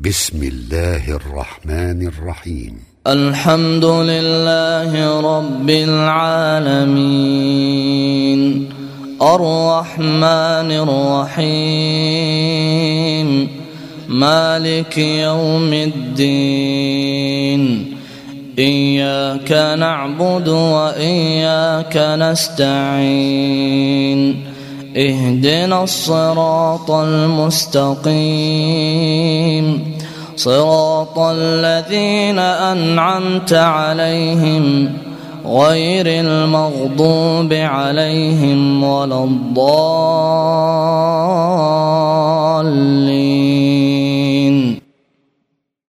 بسم الله الرحمن الرحيم. الحمد لله رب العالمين الرحمن الرحيم مالك يوم الدين إياك نعبد وإياك نستعين اهدنا الصراط المستقيم صراط الذين أنعمت عليهم غير المغضوب عليهم ولا الضالين.